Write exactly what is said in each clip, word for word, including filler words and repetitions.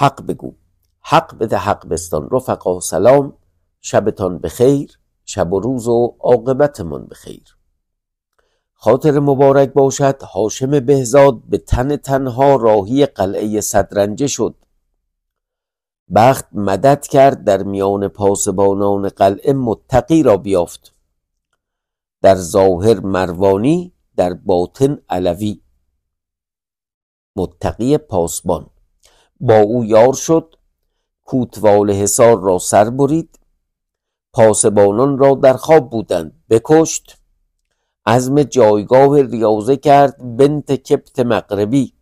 حق بگو، حق بده، حق بستان. رفقا سلام، شبتان بخیر، شب و روز و عاقبتمان بخیر. خاطر مبارک باشد هاشم بهزاد به تن تنها راهی قلعه صدرنجه شد. بخت مدد کرد، در میان پاسبانان قلعه متقی را بیافت. در ظاهر مروانی، در باطن علوی، متقی پاسبان. با او یار شد، کوتوال حصار را سر برید. پاسبانان را در خواب بودند، بکشت. عزم جایگاه ریاضه کرد، بنت کبت مغربی.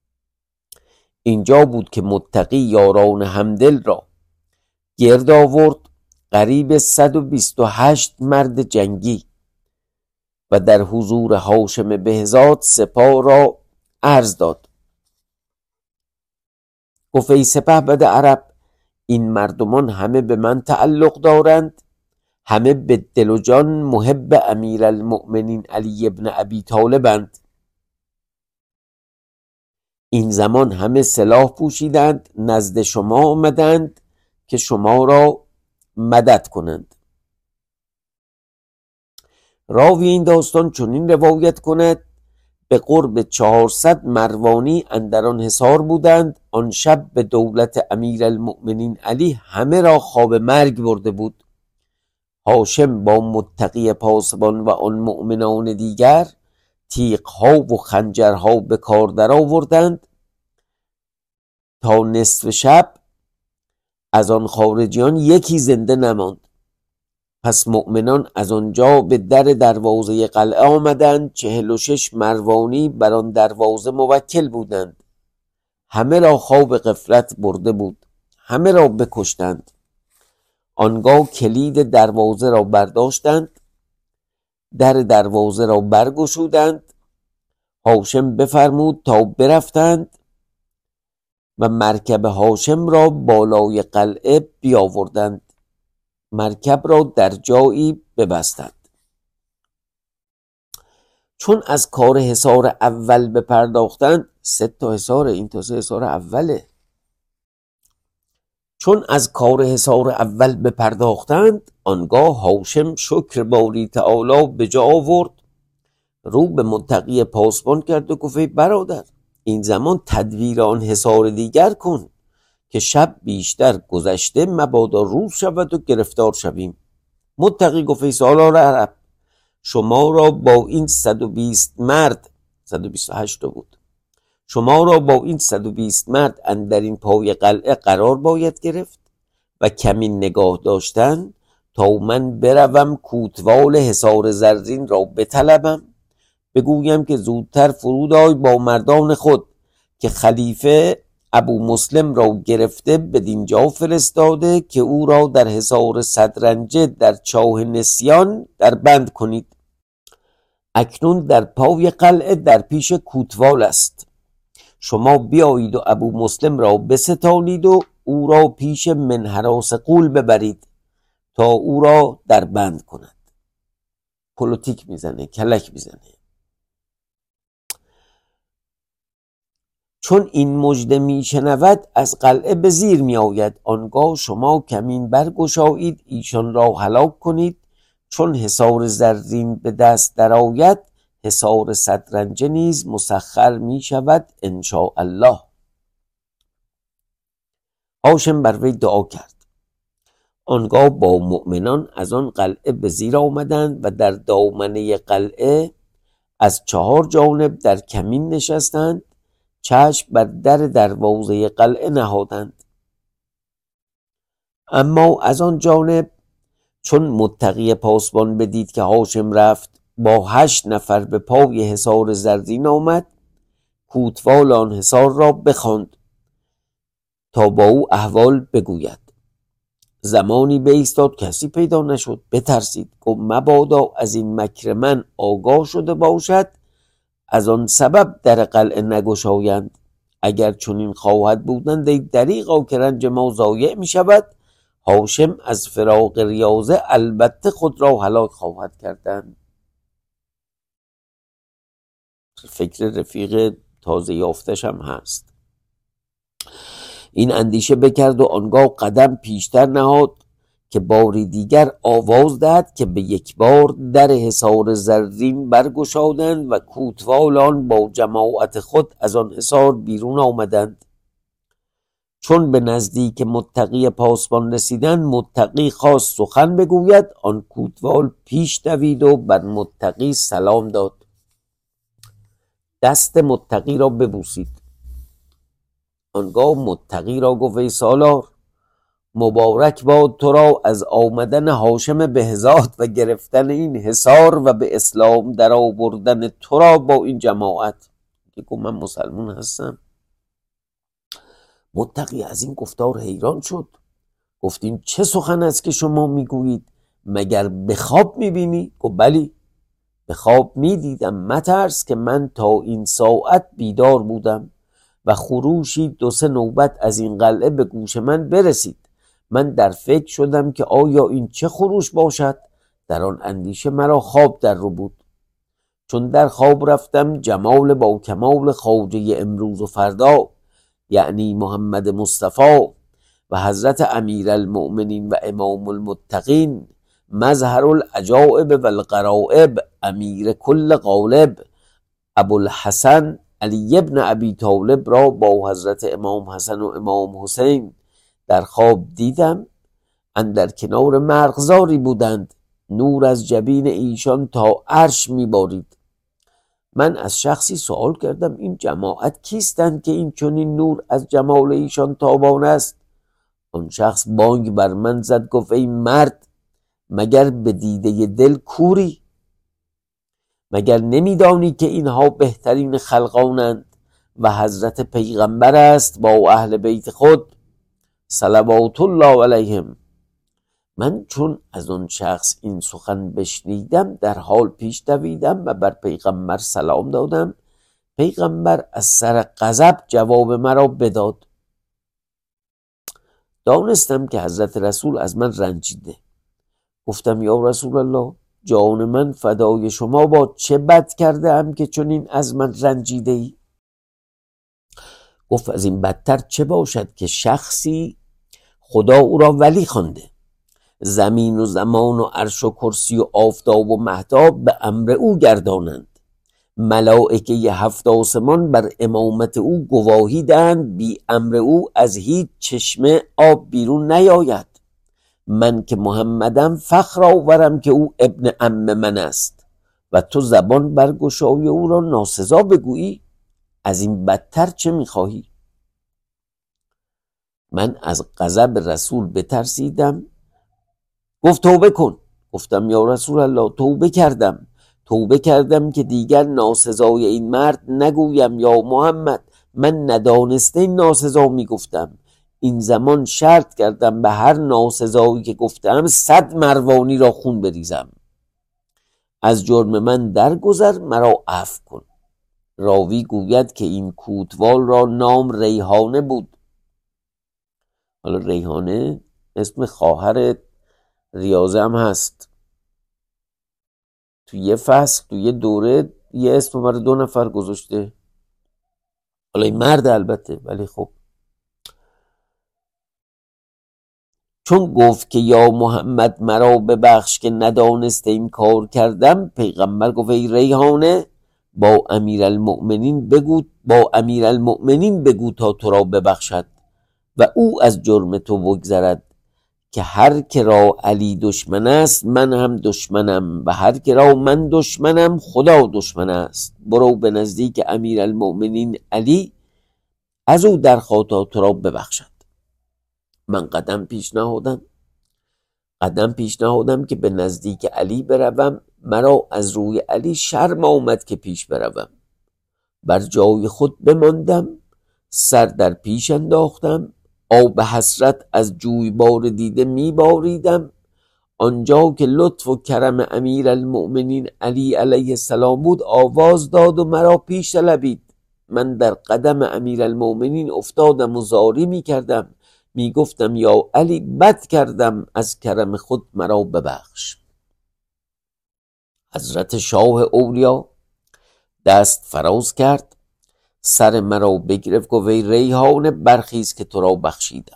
اینجا بود که متقی یاران همدل را گرد آورد، قریب صد و بیست و هشت مرد جنگی، و در حضور هاشم بهزاد سپاه را عرض داد. گفت ای سپهبد عرب، این مردمان همه به من تعلق دارند، همه به دل و جان محب امیرالمؤمنین علی ابن ابی طالبند. این زمان همه سلاح پوشیدند، نزد شما آمدند که شما را مدد کنند. راوی این داستان چنین روایت کند: به قرب چهارصد مروانی اندران حصار بودند. آن شب به دولت امیرالمؤمنین علی همه را خواب مرگ برده بود. هاشم با متقی پاسبان و آن مؤمنان دیگر تیغ‌ها و خنجرها به کار در آوردند. تا نصف شب از آن خارجیان یکی زنده نماند. پس مؤمنان از آنجا به در دروازه قلعه آمدند. چهل و شش مروانی بر آن دروازه موکل بودند. همه را خواب غفلت برده بود، همه را بکشتند. آنگاه کلید دروازه را برداشتند، در دروازه را برگشودند. هاشم بفرمود تا برفتند و مرکب هاشم را بالای قلعه بیاوردند، مرکب را در جایی ببستند. چون از کار حصار اول بپرداختند، سه تا حصار، این تا سه حصار اوله. چون از کار حصار اول بپرداختند، آنگاه هاشم شکر باری تعالی به جا آورد، رو به متقی پاسبان کرد و گفت برادر، این زمان تدبیر آن حصار دیگر کن که شب بیشتر گذشته مبادا روز شود و گرفتار شویم. متقی گفت ای سالار عرب، شما را با این صد و بیست مرد، صد و بیست و هشت بود، شما را با این صد و بیست مرد اندر این پای قلعه قرار باید گرفت و کمین نگاه داشتن تا من بروم کوتوال حصار زرین را بطلبم، بگویم که زودتر فرود آی با مردان خود که خلیفه ابو مسلم را گرفته بدینجا فرستاده که او را در حصار صدرنجه در چاه نسیان در بند کنید. اکنون در پای قلعه در پیش کوتوال است. شما بیایید و ابو مسلم را بستانید و او را پیش منحراس قول ببرید تا او را در بند کند. پلوتیک میزنه، کلک میزنه. چون این مژده میشنود از قلعه به زیر میآید. آنگاه شما کمین برگشایید، ایشان را هلاک کنید. چون حصار زرین به دست درآید، حصار صدرنجه نیز مسخر می شود ان شاء الله. هاشم بر وی دعا کرد. آنگاه با مؤمنان از آن قلعه به زیر آمدند و در دامنه قلعه از چهار جانب در کمین نشستند، چشم بر در دروازه قلعه نهادند. اما از آن جانب چون متقی پاسبان بدید که هاشم رفت، با هشت نفر به پای حصار زرین آمد. کوتوال آن حصار را بخواند تا با او احوال بگوید. زمانی بایستاد، کسی پیدا نشد. بترسید، گفت مبادا از این مکر من آگاه شده باشد، از آن سبب در قلعه نگشایند. اگر چنین خواهد بودند ای دریغا که رنج ما ضایع می شود. هاشم از فراق ریاضه البته خود را هلاک خواهد کردند. فکر رفیق تازه یافتش هم هست. این اندیشه بکرد و آنگاه قدم پیشتر نهاد که باری دیگر آواز دهد که به یک بار در حصار زرین برگشادند و کوتوالان با جماعت خود از آن حصار بیرون آمدند. چون به نزدیک متقی پاسبان رسیدند، متقی خواست سخن بگوید. آن کوتوال پیش دوید و بر متقی سلام داد، دست متقی را ببوسید. آنگاه متقی را گفت ای سالار، مبارک باد تو را از آمدن هاشم بهزاد و گرفتن این حصار و به اسلام در آوردن تو را با این جماعت. که گفت من مسلمان هستم. متقی از این گفتار حیران شد، گفت این چه سخن است که شما میگویید؟ مگر به خواب میبینی؟ گفت بلی، به خواب میدیدم. مترس که من تا این ساعت بیدار بودم و خروشی دو سه نوبت از این قلعه به گوش من برسید. من در فکر شدم که آیا این چه خروش باشد؟ در آن اندیشه مرا خواب در رو بود. چون در خواب رفتم، جمال با کمال خواجه امروز و فردا، یعنی محمد مصطفی و حضرت امیرالمؤمنین و امام المتقین، مظهر العجائب و الغرائب، امیر کل غالب، ابوالحسن علی ابن ابی طالب را با حضرت امام حسن و امام حسین در خواب دیدم. اندر کنار مرغزاری بودند، نور از جبین ایشان تا عرش میبارید. من از شخصی سوال کردم این جماعت کیستند که این چنین نور از جمال ایشان تابان است؟ آن شخص بانگ بر من زد، گفت ای مرد، مگر به دیده دل کوری؟ مگر نمیدانی که اینها بهترین خلقانند و حضرت پیغمبر است با اهل بیت خود صلوات الله علیهم؟ من چون از آن شخص این سخن بشنیدم، در حال پیش دویدم و بر پیغمبر سلام دادم. پیغمبر از سر غضب جواب مرا بداد. دانستم که حضرت رسول از من رنجیده. گفتم یا رسول الله، جان من فدای شما با، چه بد کرده ام که چنین از من رنجیده ای؟ گفت از این بدتر چه باشد که شخصی خدا او را ولی خوانده، زمین و زمان و عرش و کرسی و آفتاب و مهتاب به امر او گردانند، ملائکه هفت آسمان بر امامت او گواهی دهند، بی امر او از هیچ چشمه آب بیرون نیاید. من که محمدم فخر آورم که او ابن عم من است و تو زبان برگشای او را ناسزا بگویی؟ از این بدتر چه میخواهی؟ من از غضب رسول بترسیدم. گفت توبه کن. گفتم یا رسول الله، توبه کردم توبه کردم که دیگر ناسزای این مرد نگویم. یا محمد، من ندانسته ناسزا میگفتم. این زمان شرط کردم به هر ناسزایی که گفتم صد مروانی را خون بریزم. از جرم من درگذر، مرا عفو کن. راوی گوید که این کوتوال را نام ریحانه بود. حالا ریحانه اسم خواهر ریاضه هم هست. تو یه فصل تو یه دوره یه اسم برای دو نفر گذاشته. حالا این مرد البته، ولی خب چون گفت که یا محمد مرا ببخش که ندانسته این کار کردم، پیغمبر گفت ای ریحانه، با امیرالمؤمنین بگو با امیرالمؤمنین بگو تا تو را ببخشد و او از جرم تو بگذرد، که هر که را علی دشمن است من هم دشمنم و هر که را من دشمنم خدا دشمن است. برو به نزدیک امیرالمؤمنین علی، از او درخواه تا تو را ببخشد. من قدم پیش نهادم قدم پیش نهادم که به نزدیک علی بروم. مرا از روی علی شرم آمد که پیش بروم. بر جای خود بماندم، سر در پیش انداختم، آب حسرت از جویبار دیده میباریدم. آنجا که لطف و کرم امیرالمؤمنین علی علیه السلام بود، آواز داد و مرا پیش طلبید. من در قدم امیرالمؤمنین افتادم و زاری میکردم، میگفتم یا علی، بد کردم، از کرم خود مرا ببخش. حضرت شاه اولیا دست فراز کرد، سر مرا بگرفت گفت ای ریحانه برخیز که تو را بخشیدم.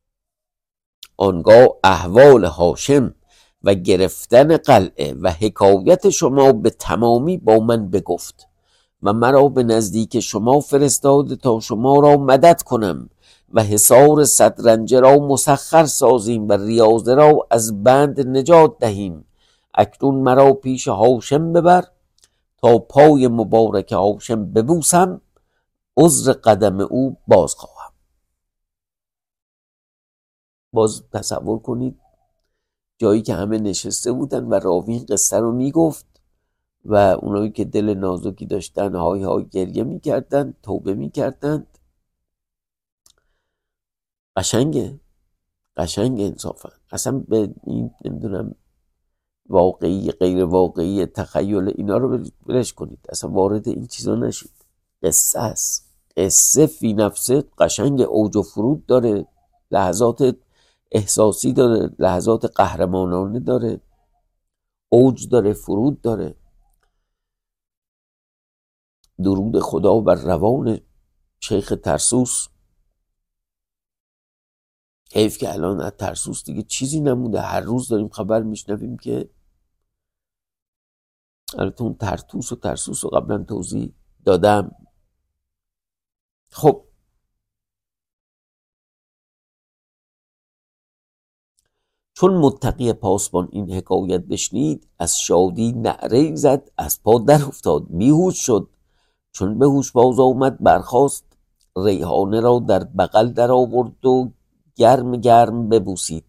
آنگاه احوال هاشم و گرفتن قلعه و حکایت شما به تمامی با من بگفت و مرا به نزدیک شما فرستاد تا شما را مدد کنم و حصار صدرنجه را مسخر سازیم و ریاضه را از بند نجات دهیم. اکنون مرا پیش هاشم ببر تا پای مبارک هاشم ببوسم، عذر قدم او باز خواهم. باز تصور کنید جایی که همه نشسته بودن و راوی این قصه رو میگفت و اونایی که دل نازکی داشتن های های گریه میکردن، توبه میکردن. قشنگه قشنگه انصافا. اصلا به این نمیدونم واقعی غیر واقعی تخیل اینا رو بلش کنید، اصلا وارد این چیزا نشید. قصه است، قصه فی نفسه قشنگ، اوج و فرود داره، لحظات احساسی داره، لحظات قهرمانانه داره، اوج داره، فرود داره. درود خدا بر روان شیخ ترسوس. حیف که الان از ترسوس دیگه چیزی نمونده. هر روز داریم خبر میشنویم که البته اون ترتوس و ترسوس رو قبلا توضیح دادم. خب چون متقی پاسبان این حکایت بشنید از شادی نعره زد، از پا در افتاد، بیهوش شد. چون به هوش باز آمد برخاست، ریحانه را در بغل در آورد و گرم گرم ببوسید.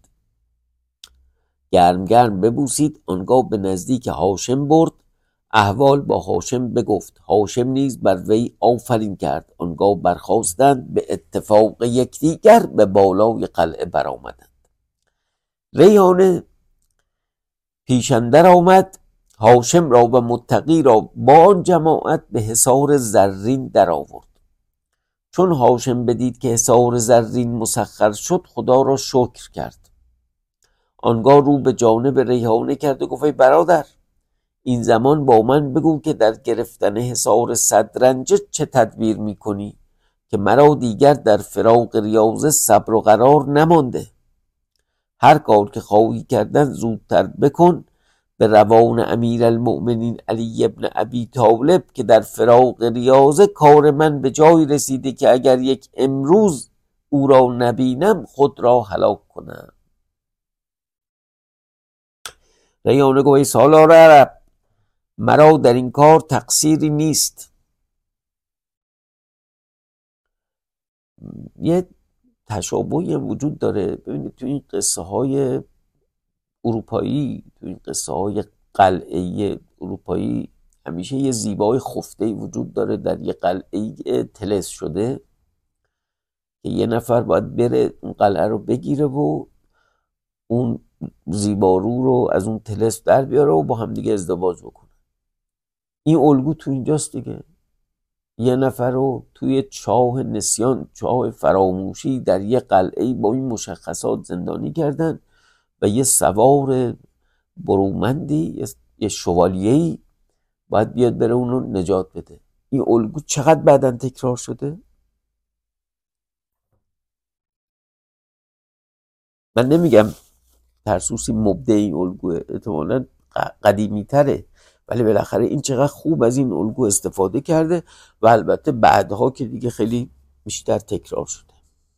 گرم گرم ببوسید. آنگاه به نزدیک هاشم برد، احوال با هاشم بگفت. هاشم نیز بر وی آفرین کرد. آنگاه برخاستند، به اتفاق یکدیگر به بالای قلعه برآمدند. ریحانه پیش اندر آمد، هاشم را و متقی را با آن جماعت به حصار زرین در آورد. چون هاشم بدید که حصار زرین مسخر شد، خدا را شکر کرد. آنگاه رو به جانب ریحانه کرد و گفت ای برادر، این زمان با من بگو که در گرفتن حصار صدرنجه چه تدبیر می کنی که مرا دیگر در فراق ریاضه صبر و قرار نمانده. هر کار که خواهی کردن زودتر بکن، به روان امیر المؤمنین علی ابن ابی طالب که در فراق ریاضه کار من به جای رسیده که اگر یک امروز او را نبینم خود را هلاک کنم. ریحانه گفت ای سالار عرب، مرا در این کار تقصیری نیست. یه تشابهی هم وجود داره. ببینید تو این قصه های اروپایی، تو این قصه های قلعه اروپایی همیشه یه زیبای خفته وجود داره در یه قلعه طلسم شده که یه نفر باید بره اون قلعه رو بگیره و اون زیبارو رو از اون طلسم در بیاره و با هم دیگه ازدواج بکنه. این الگو تو اینجاست دیگه. یه نفر رو توی چاه نسیان، چاه فراموشی در یه قلعه با این مشخصات زندانی کردن و یه سوار برومندی، یه شوالیه‌ای باید بیاد بره اون رو نجات بده. این الگو چقدر بعداً تکرار شده؟ من نمیگم ترسوسی مبدع این الگوه، احتمالاً قدیمی تره، ولی بالاخره این چقدر خوب از این الگو استفاده کرده و البته بعدها که دیگه خیلی بیشتر تکرار شده.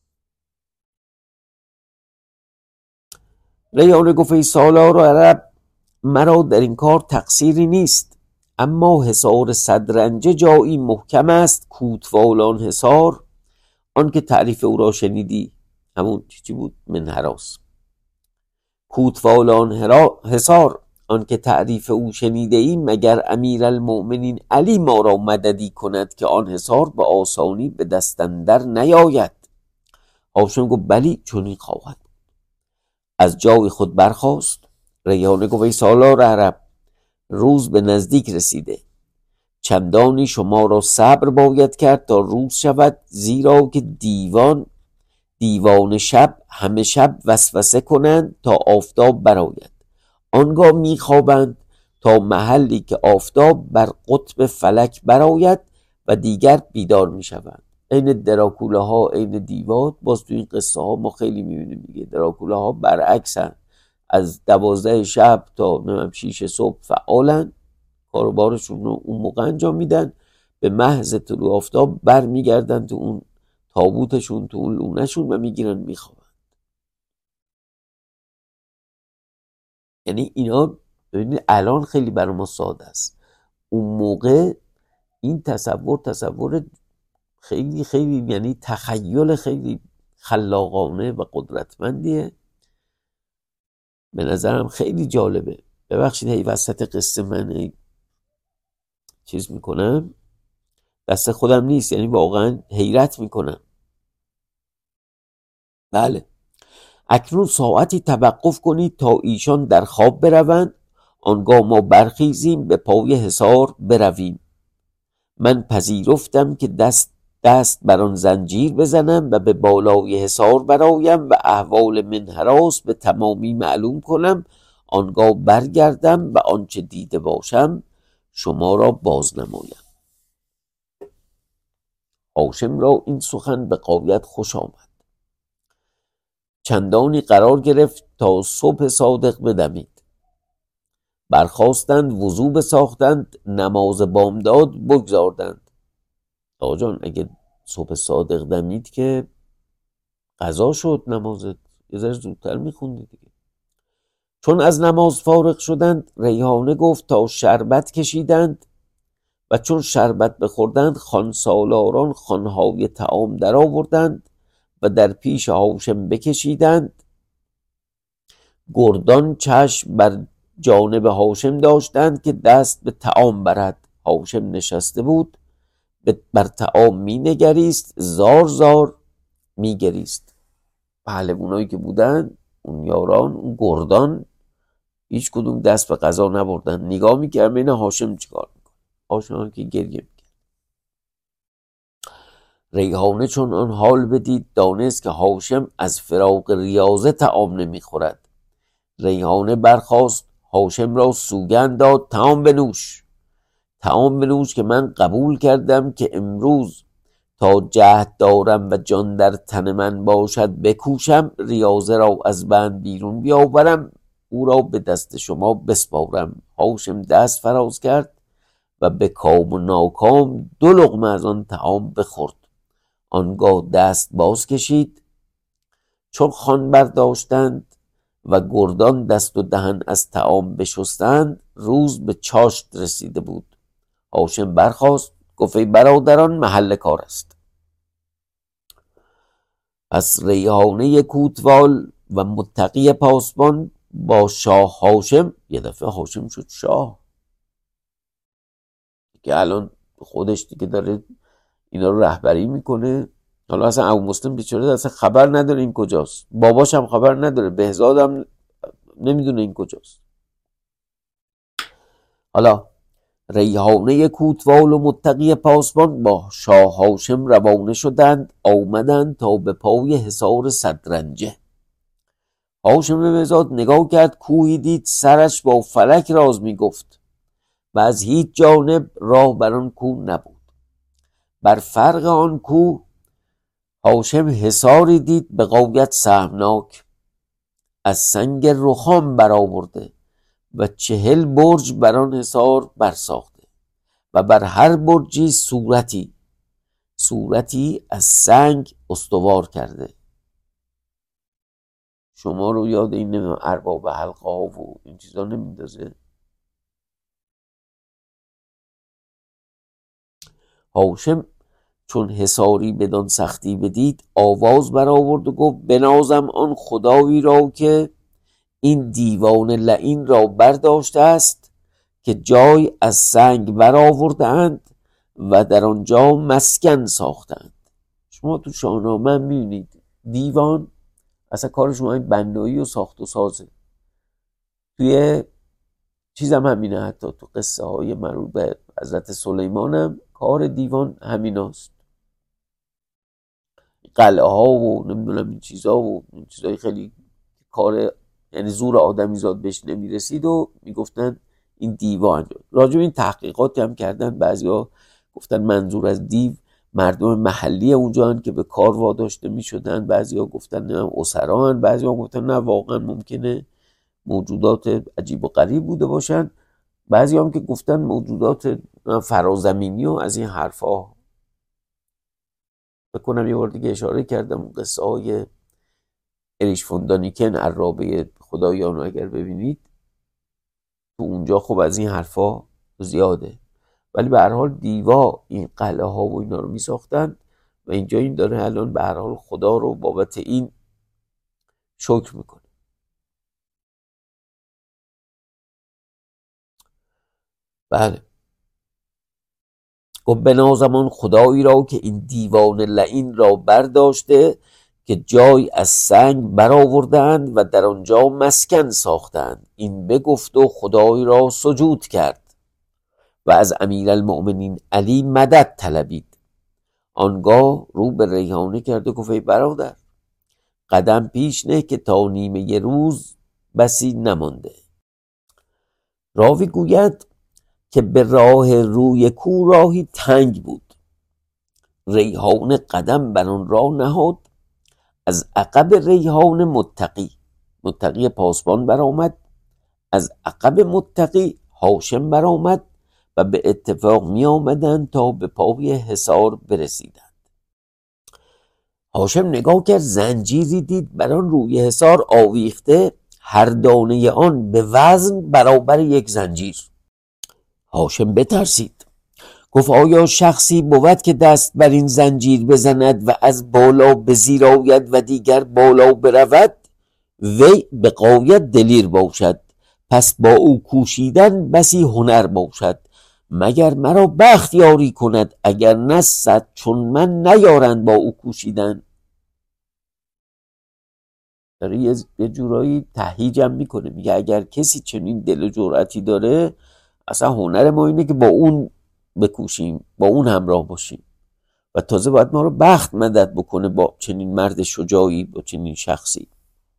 ریحانه گفت ای سالار عرب، مرا در این کار تقصیری نیست، اما حصار صدرنجه جایی محکم است، کوتوالان حصار، آن که تعریف او را شنیدی، همون چی بود؟ من هراس. کوتوالان حصار، آن که تعریف او شنیده ای، مگر امیر المؤمنین علی ما را مددی کند که آن حصار به آسانی به دست اندر نیاید. هاشم گفت بلی چنین خواهد. از جای خود برخاست. ریحانه گفت ای سالار عرب، روز به نزدیک رسیده، چندانی شما را صبر باید کرد تا روز شود، زیرا که دیوان دیوان شب همه شب وسوسه کنند تا آفتاب برآید. آنگاه میخوابند تا محلی که آفتاب بر قطب فلک برآید و دیگر بیدار می شوند. این دراکوله ها، این دیوات، باز تو این قصه ها ما خیلی می بینیم دیگه. دراکوله ها برعکسن، از دوازده شب تا نمیم شیش صبح فعالن، کاروبارشون رو اون موقع انجام میدن، به محض طلوع آفتاب بر میگردن تو اون تابوتشون، تو اون لونهشون و میگیرن میخوابن. یعنی اینا ببینید الان خیلی برای ما ساده است، اون موقع این تصور تصور خیلی خیلی یعنی تخیل خیلی خلاقانه و قدرتمندیه. به نظرم خیلی جالبه. ببخشید هی وسط قصه من چیز میکنم، دست خودم نیست، یعنی واقعا حیرت میکنم. بله، اکنون ساعتی توقف کنید تا ایشان در خواب بروند، آنگاه ما برخیزیم به پای حصار برویم. من پذیرفتم که دست دست بر آن زنجیر بزنم و به بالای حصار برایم و احوال من هراس به تمامی معلوم کنم، آنگاه برگردم و آنچه دیده باشم شما را باز نمایم. هاشم را این سخن به غایت خوش آمد. چندانی قرار گرفت تا صبح صادق بدمید. برخواستند، وضو بساختند، نماز بامداد بگذاردند. آقا جان اگه صبح صادق دمید که قضا شد، نمازت یه ذره زودتر میخوندی دیگه. چون از نماز فارغ شدند، ریحانه گفت تا شربت کشیدند و چون شربت بخوردند، خانسالاران خانهای طعام در آوردند و در پیش هاشم بکشیدند. گردان چشم بر جانب هاشم داشتند که دست به طعام برد. هاشم نشسته بود، بر طعام می نگریست، زار زار می گریست. پهلوانایی که بودن، اون یاران، اون گردان، هیچ کدوم دست به غذا نبردن. نگاه میکرد بین هاشم چیکار میکنه. هاشم که گریه میکرد. ریحانه چون آن حال بدید، دانست که هاشم از فراق ریاضه طعام نمیخورد. ریحانه برخاست، هاشم را سوگند داد، طعام بنوش، طعام بنوش که من قبول کردم که امروز تا جهد دارم و جان در تن من باشد بکوشم، ریاضه را از بند بیرون بیاورم، او را به دست شما بسپارم. هاشم دست فراز کرد و به کام و ناکام دو لقمه از آن طعام بخورد. آنگاه دست باز کشید. چون خوان برداشتند و گردان دست و دهن از طعام بشستند، روز به چاشت رسیده بود. هاشم برخاست، گفت ای برادران محل کار است. پس ریحانه کوتوال و متقی پاسبان با شاه هاشم، یه دفعه هاشم شد شاه که الان خودش دیگه داره اینا رو رهبری میکنه. حالا اصلا ابو مسلم بیچاره اصلا خبر نداره این کجاست، باباش هم خبر نداره، بهزاد هم نمیدونه این کجاست. حالا ریحانه کوتوال و متقی پاسبان با شاه هاشم روانه شدند، آمدند تا به پای حصار صدرنجه. هاشم بهزاد نگاه کرد، کوهی دید سرش با فلک راز میگفت و از هیچ جانب راه بر آن کوه نبود. بر فرق آن کوه هاشم حصاری دید به غایت سهمناک، از سنگ رخام برآورده و چهل برج بر آن حصار برساخته و بر هر برجی صورتی صورتی از سنگ استوار کرده. شما رو یاد این نمیدونم ارباب حلقه ها و این چیزا نمیندازه؟ هاشم چون حصاری بدان سختی بدید، آواز برآورد و گفت بنازم آن خدایی را که این دیوان لعین را برداشته است، که جای از سنگ برآورده‌اند و در آنجا مسکن ساختند. شما تو شاهنامه می‌بینید دیوان اصلا کار شما این بنایی و ساخت و سازه. توی چیزم همینه، حتی تو قصه های مربوط به حضرت سلیمان هم کار دیوان همیناست. قلعه ها و نمیدونم این چیزها و این چیزهای خیلی کار، یعنی زور آدمی زاد بهش نمیرسید و میگفتن این دیوان. راجع به این تحقیقاتی هم کردن، بعضیا گفتن منظور از دیو مردم محلی اونجا هن که به کار واداشته می شدن. بعضی ها گفتن نه اسرا هن، بعضی ها گفتن نه واقعا ممکنه موجودات عجیب و غریب بوده باشن، بعضی هم که گفتن موجودات فرازمینی و از این حرفا. بکنم یه بار دیگه اشاره کردم قصه های اریش فون دانیکن عرابه خدایان رو اگر ببینید تو اونجا خب از این حرفا زیاده، ولی به هر حال دیوا این قلعه ها و اینا رو می ساختن و اینجا این داره الان به هر حال خدا رو بابت این شکر میکنه. بله گفت بنازمان خدایی را که این دیوان لعین را برداشته که جای از سنگ برآوردند و در آنجا مسکن ساختند. این بگفت و خدای را سجود کرد و از امیرالمؤمنین علی مدد طلبید. آنگاه رو به ریحانه کرد و گفت ای برادر قدم پیش نه که تا نیمه ی روز بسی نمانده. راوی گوید که به راه روی کو راهی تنگ بود. ریحانه قدم بر آن راه نهاد. از عقب ریحانه متقی متقی پاسبان برآمد. از عقب متقی هاشم برآمد و به اتفاق می آمدند تا به پای حصار برسیدند. هاشم نگاه کرد زنجیری دید بر آن روی حصار آویخته، هر دانه آن به وزن برابر یک زنجیر. هاشم بترسید، گفت آیا شخصی بود که دست بر این زنجیر بزند و از بالا به زیر آید و دیگر بالا برود؟ وی به غایت دلیر باشد، پس با او کوشیدن بسی هنر باشد. مگر مرا بخت یاری کند، اگر نه صد چون من نیارند با او کوشیدن. داره یه جورایی تهیجم میکنه، میگه اگر کسی چنین دل و جرأتی داره، اصلا هنر ما اینه که با اون بکوشیم، با اون همراه باشیم و تازه باید ما رو بخت مدد بکنه با چنین مرد شجاعی، با چنین شخصی.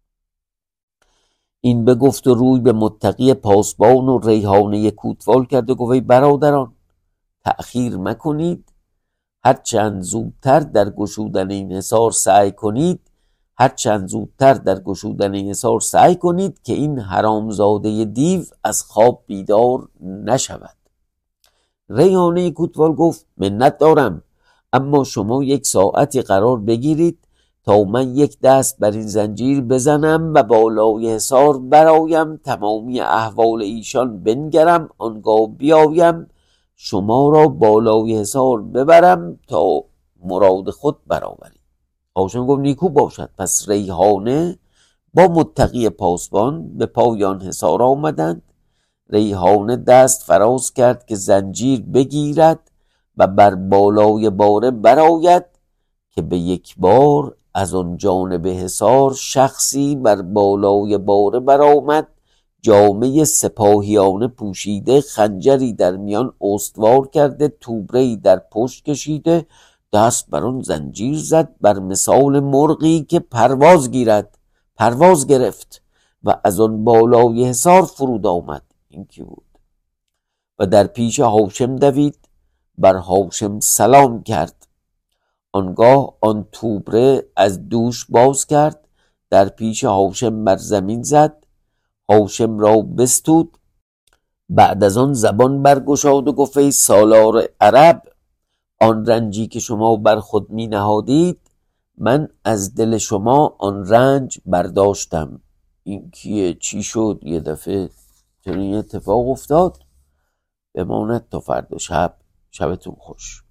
این بگفت و روی به متقی پاسبان و ریحانه کوتوال کرد و گفت ای برادران تأخیر مکنید، هرچند زودتر در گشودن این حصار سعی کنید هرچند زودتر در گشودن این حصار سعی کنید که این حرامزاده دیو از خواب بیدار نشود. ریحانه کوتوال گفت منت دارم، اما شما یک ساعتی قرار بگیرید تا من یک دست بر این زنجیر بزنم و بالای حصار برایم، تمامی احوال ایشان بنگرم، آنگاه بیایم شما را بالای حصار ببرم تا مراد خود برآورید. هاشم گفت نیکو باشد. پس ریحانه با متقی پاسبان به پایان حصار آمدند. ریحانه دست فراز کرد که زنجیر بگیرد و بر بالای باره برآید که به یک بار از آن جانب حصار شخصی بر بالای باره برآمد، جامه سپاهیانه پوشیده، خنجری در میان استوار کرده، توبره‌ای در پشت کشیده، دست بر آن زنجیر زد بر مثال مرغی که پرواز گیرد. پرواز گرفت و از آن بالای حصار فرود آمد. این کی بود؟ و در پیش هاشم دوید، بر هاشم سلام کرد. آنگاه آن توبره از دوش باز کرد، در پیش هاشم بر زمین زد، هاشم را بستود. بعد از آن زبان برگشاد و گفت ای سالار عرب، آن رنجی که شما بر خود می نهادید من از دل شما آن رنج برداشتم. این کیه؟ چی شد؟ یه دفعه چنین اتفاق افتاد؟ بماند تا فردا شب. شبتون خوش.